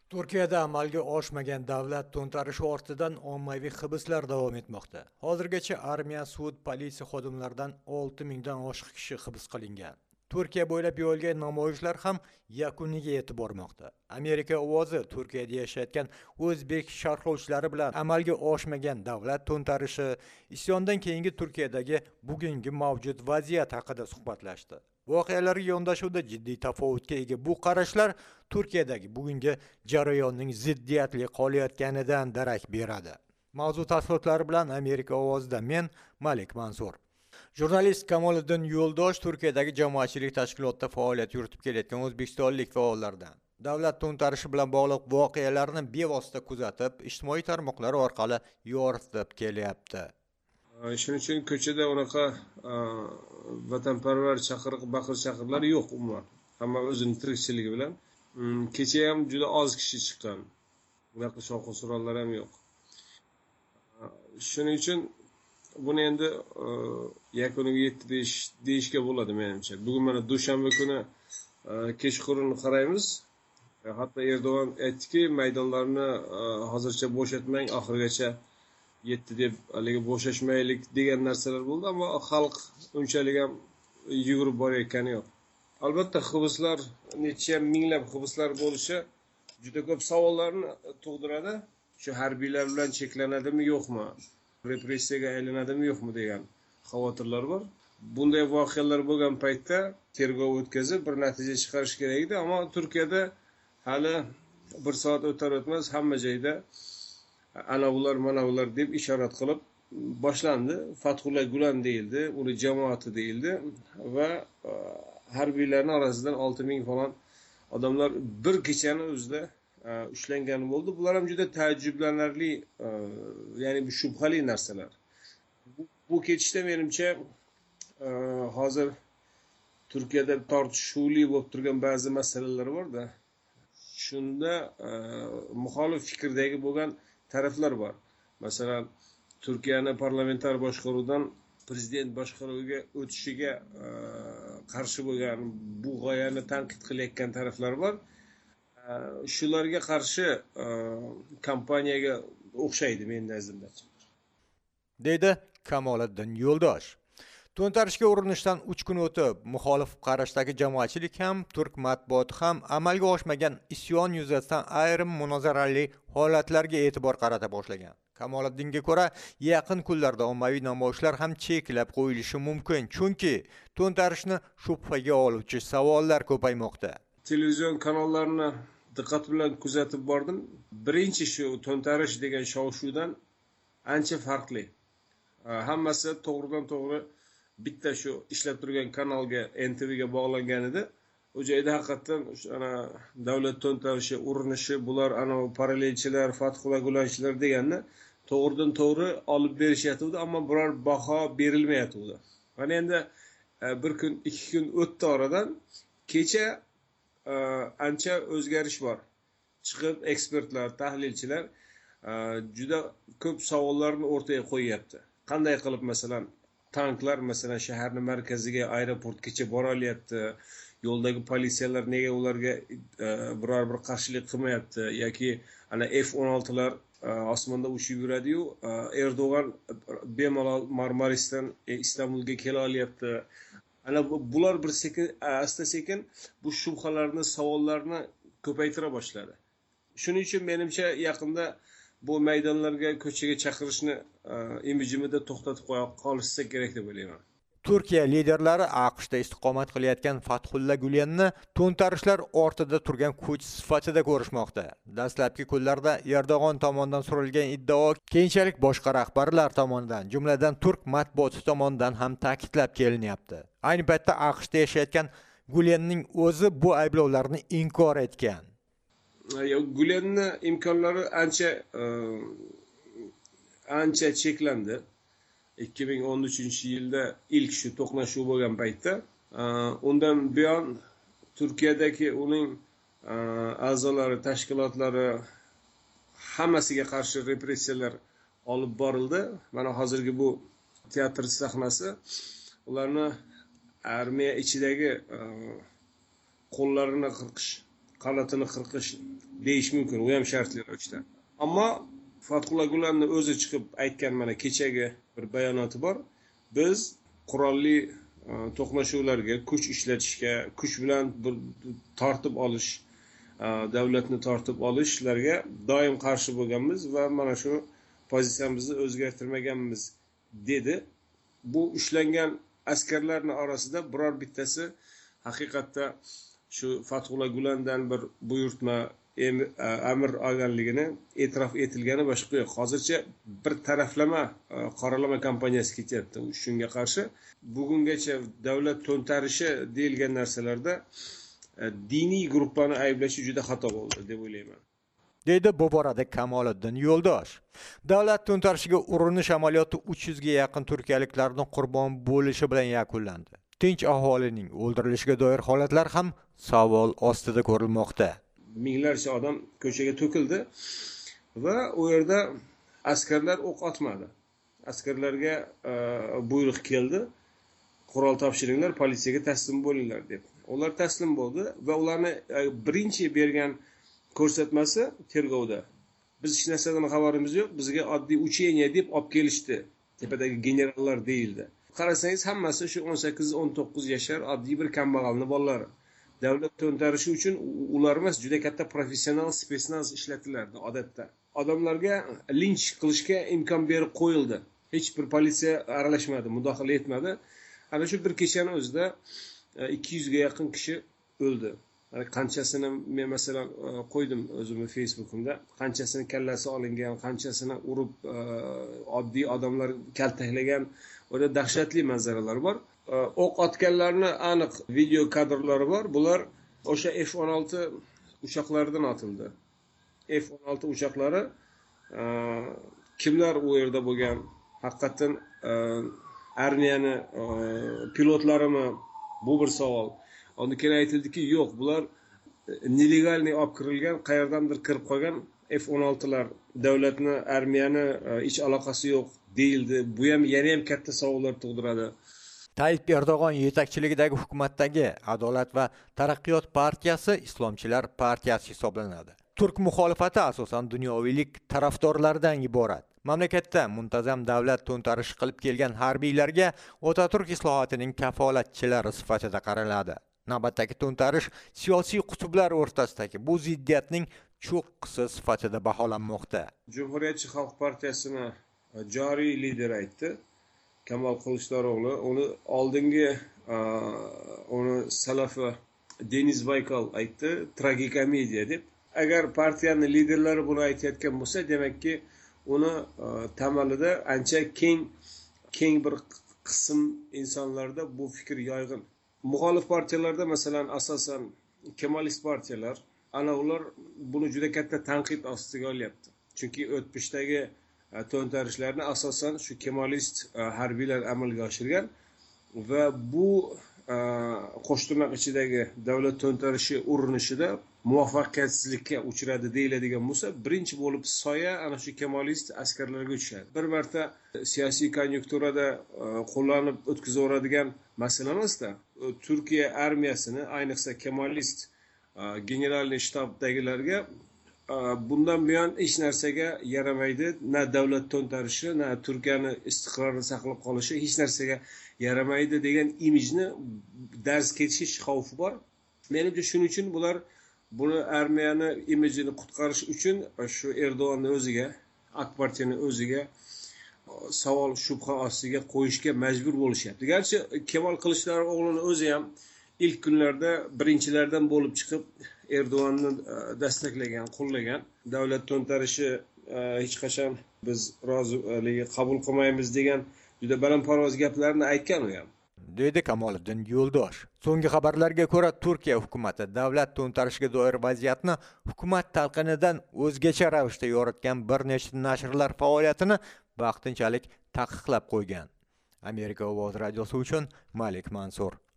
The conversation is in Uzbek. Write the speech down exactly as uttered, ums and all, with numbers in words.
Turkiyada amalga oshmagan davlat to'ntarishi ortidan ommaviy hibslar davom etmoqda. Hozirgacha armiya, sud, politsiya xodimlaridan olti mingdan oshiq kishi hibs qilingan. Turkiya bo'ylab yo'lga namoyishlar ham yakuniga yetib bormoqda. Amerika ovozi Turkiyada yashayotgan o'zbek sharhlovchilari bilan amalga oshmagan davlat to'ntarishi, isyondan keyingi Turkiyadagi bugungi mavjud vaziyat haqida suhbatlashdi. Voqealarga yondashuvda jiddiy tafovutga ega bu qarashlar Turkiyadagi bugungi jarayonning ziddiyatli qolayotganidan darak beradi. Mavzu tafsilotlari bilan Amerika ovozida men Malik Mansur. Jurnalist Kamoliddin Yo'ldosh Turkiyadagi jamoatchilik tashkilotida faoliyat yuritib kelayotgan o'zbekistonlik faollardan. Davlat to'ntarishi bilan bog'liq voqealarni bevosita kuzatib, ijtimoiy tarmoqlar orqali yoritib kelyapti. Shuning uchun ko'chada unaqa vatanparvar chaqiriq baqir chaqirlar yo'q umuman. Hamma o'zining tirikchiligi bilan. Kecha ham juda oz kishi chiqqan. Unaqa shovqin suronlar ham yo'q. Shuning uchun buni endi yakuniga yetdi deyish deyishga bo'ladi menimcha. Bugun mana dushanba kuni kechqurun qaraymiz. Hatto Erdo'g'an aytdiki, maydonlarni hozircha bo'shatmang, oxirigacha yetdi deb haligi bo'shashmaylik degan narsalar bo'ldi, ammo xalq unchalik ham yugurib borayotgani yo'q. Albatta hibslar, necha minglab hibslar bo'lishi juda ko'p savollarni tug'diradi. Shu harbiylar bilan cheklanadimi, yo'qmi? Repressiyaga aylanadimi, yo'qmi degan xavotirlar bor. Bunday voqealar bo'lgan paytda tergov o'tkazib bir natija chiqarish kerak edi, ammo Turkiyada hali bir soat o'tar o'tmas hamma joyda ana ular mana ular deb ishorat qilib boshlandi. Fathullah Gulen deyildi, uni jamoati deyildi va harbiylarning orasidan olti ming falan odamlar bir kechani o'zida ushlangan bo'ldi. Bular ham juda taajjublanarli, ya'ni bu shubhali narsalar. Bu ketishda menimcha hozir Turkiyada tortishuvli bo'lib turgan ba'zi masalalar bor-da. Shunda muxolif fikrdagi bo'lgan taraflar bor. Masalan, Turkiyani parlamentar boshqaruvdan prezident boshqaruviga o'tishiga qarshi bo'lgan, bu g'oyani tanqid qilayotgan taraflar bor. Shularga qarshi kampaniyaga o'xshaydi men nazarda. Deydi Kamoliddin Yo'ldosh. To'ntarishga urinishdan uch kun o'tib, muxolif qarashdagi jamoatchilik ham, turk matbuoti ham amalga oshmagan isyon yuzasidan ayrim munozarali holatlarga e'tibor qarata boshlagan. Kamoliddinga ko'ra, yaqin kunlarda ommaviy namoyishlar ham cheklab qo'yilishi mumkin, chunki to'ntarishni shubhaga oluvchi savollar ko'paymoqda. Televizion kanallarni diqqat bilan kuzatib bordim. Birinchi shu to'ntarish degan shov-shuvdan ancha farqli. Hammasi to'g'ridan to'g'ri bitta shu ishlab turgan kanalga N T Vga bog'langan edi. O joyda haqiqatan ana davlat to'ntarishi urinishi, bular ana parallelchilar, Fathullah Gulenchilar deganni to'g'ridan to'g'ri olib berishyapti, ammo biror baho berilmayapti. Mana endi bir kun, ikki kun o'tdi oradan, kecha ancha o'zgarish bor. Chiqib ekspertlar, tahlilchilar juda ko'p savollarni o'rtaga qo'yyapti. Qanday qilib masalan tanklar masalan shaharning markaziga, aeroportgacha bora olyapti? Yo'ldagi politsiyalar nega ularga biror bir qarshilik qilmayapti? Yoki ana F o'n oltilar osmonda uchib yuradi-yu, Erdo'g'an bemalol Marmarisdan Istanbulga kela olyapti. Ana bular bir sekin asta sekin bu shubhalarni, savollarni ko'paytira boshladi. Shuning uchun menimcha yaqinda bu maydonlarga, ko'chaga chaqirishni imijimida to'xtatib qo'ya qolishsa kerak deb o'ylayman. Turkiya liderlari AQShda istiqomat qilayotgan Fathullah Gulenni to'ntarishlar ortida turgan kuch sifatida ko'rishmoqda. Dastlabki kunlarda Erdo'g'an tomonidan surilgan iddao keyinchalik boshqa rahbarlar tomonidan, jumladan turk matbuoti tomonidan ham ta'kidlab kelinyapti. Ayni paytda AQShda yashayotgan Gulenning o'zi bu ayblovlarni inkor etgan. Gulenni imkonlari ancha ancha cheklandi. ikki ming o'n uchinchi yilda ilk shu to'qnashuv bo'lgan paytda, undan buyon Turkiyadagi uning a'zolari, tashkilotlari hammasiga qarshi repressiyalar olib borildi. Mana hozirgi bu teatr sahnasi ularni armiya ichidagi qo'llarini qirqish, qanotini qirqish deyish mumkin, u ham shartli ravishda. Ammo Fathullah Gulenni o'zi chiqib aytgan mana kechagi bir bayonoti bor. Biz qurolli to'qnashuvlarga, kuch ishlatishga, kuch bilan tortib olish, davlatni tortib olishlarga doim qarshi bo'lganmiz va mana shu pozitsiyamizni o'zgartirmaganmiz dedi. Bu ushlangan askarlarning orasida biror bittasi haqiqatda shu Fathullah Gulendan bir buyurtma amir olganligini e'tirof etilgani boshqa yo'q. Hozircha bir taraflama qoralama kampaniyasi ketyapti shunga qarshi. Bugungacha davlat to'ntarishi deyilgan narsalarda diniy guruhlarni ayblashi juda xato bo'ldi deb o'ylayman. Deydi bu borada Kamoliddin Yo'ldosh. Davlat to'ntarishiga urinish amaliyoti uch yuzga yaqin turkiyaliklarning qurbon bo'lishi bilan yakunlandi. Tinch aholining o'ldirilishiga doir holatlar ham savol ostida ko'rilmoqda. Minglarcha odam ko'chaga to'kildi va u yerda askarlar o'q otmadi. Askarlarga buyruq keldi, qurol topshiringlar, politsiyaga taslim bo'linglar deb. Ular taslim bo'ldi va ularni birinchi bergan ko'rsatmasi tergovda. Biz hech narsadan xabarimiz yo'q, bizga oddiy ucheniya deb olib kelishdi. Tepadagi generallar deyildi. Qarasangiz hammasi shu o'n sakkiz o'n to'qqiz yashar oddiy bir kambag'alni bolalari. Davlat to'ntarishi uchun ular emas, juda katta professional spetsnaz ishlatilardi odatda. Odamlarga linch qilishga imkon berib qo'yildi. Hech bir politsiya aralashmadi, mudohala etmadi. Ana shu bir kechani o'zida ikki yuzga yaqin kishi o'ldi. Qanchasini men masalan qo'ydim o'zimning Facebook'imda. Qanchasini kallasi olingan, qanchasini urib oddiy odamlar kaltaklagan, o'ta dahshatli manzaralar bor. O'q otganlarni aniq video kadrlari bor. Bular o'sha F o'n olti uchoqlaridan otildi. F o'n olti uchoqlari kimlar u yerda bo'lgan? Haqiqatan armiyani pilotlarimi? Bu bir savol. Ondan keyin aytildiki, yo'q, bular nelegalniy olib kirilgan, qayerdandir kirib qolgan F o'n oltilar, davlatni, armiyani hech aloqasi yo'q deyildi. Bu ham yana ham katta savollar tug'diradi. Tayyip Erdo'g'on yetakchiligidagi hukumatdagi Adolat va taraqqiyot partiyasi Islomchilar partiyasi hisoblanadi. Turk muxolifati asosan dunyoviylik tarafdorlardan iborat. Mamlakatda muntazam davlat to'ntarishi qilib kelgan harbiylarga Otaturk islohotining kafolatchilari sifatida qaraladi. Navbatdagi to'ntarish siyosiy qutblar o'rtasidagi bu ziddiyatning cho'qqisi sifatida baholanmoqda. Cumhuriyetçi Xalq partiyasini joriy lider aytdi. Kamol Kılıçdaroğlu, uni oldingi uni salafi Deniz Baykal aytdi, tragikomediya deb. Agar partiyaning liderlari buni aytayotgan bo'lsa, demakki uni tamalida ancha keng keng bir qism insonlarda bu fikr yoyg'in. Muxolif partiyalarda masalan asosan Kemalist partiyalar, ana ular buni juda katta tanqid ostiga olyapti. Chunki o'tmishdagi to'ntarishlarni asosan shu Kemalist harbiylar amalga oshirgan va bu qo'shtirnoq ichidagi davlat to'ntarishi urinishida muvaffaqiyatsizlikka uchradi deyiladigan bo'lsa, birinchi bo'lib soya ana shu Kemalist askarlarga tushadi. Bir marta siyosiy konjunkturada qo'llanib o'tkazaveradigan masala emasda, Turkiya armiyasini, ayniqsa Kemalist generalniy shtabdagilarga bundan buyon hech narsaga yaramaydi, na davlat to'ntarishi, na Turkiyani istiqrorini saqlab qolishi hech narsaga yaramaydi degan imijni dars ketish xavfi bor. Menimcha shuning uchun bular buni armiyani imijini qutqarish uchun shu Erdo'g'onni o'ziga, AK partiyaning o'ziga savol shubha ostiga qo'yishga majbur bo'lishyapti. Garchi Kemal Kılıçdaroğlu'ning o'zi ham ilk kunlarda birinchilardan bo'lib chiqib Erdo'g'onni destaklagan, qo'llagan. Davlat to'ntarishi hech qachon biz roziligi qabul qilmaymiz degan juda balandparvoz gaplarni aytgan u ham. Deydi Kamoliddin Yo'ldosh. So'nggi xabarlarga ko'ra, Turkiya hukumati davlat to'ntarishiga doir vaziyatni hukumat talqinidan o'zgacha ravishda yoritgan bir nechta nashrlar faoliyatini vaqtinchalik taqiqlab qo'ygan. Amerika Ovoz radiosi uchun Malik Mansur.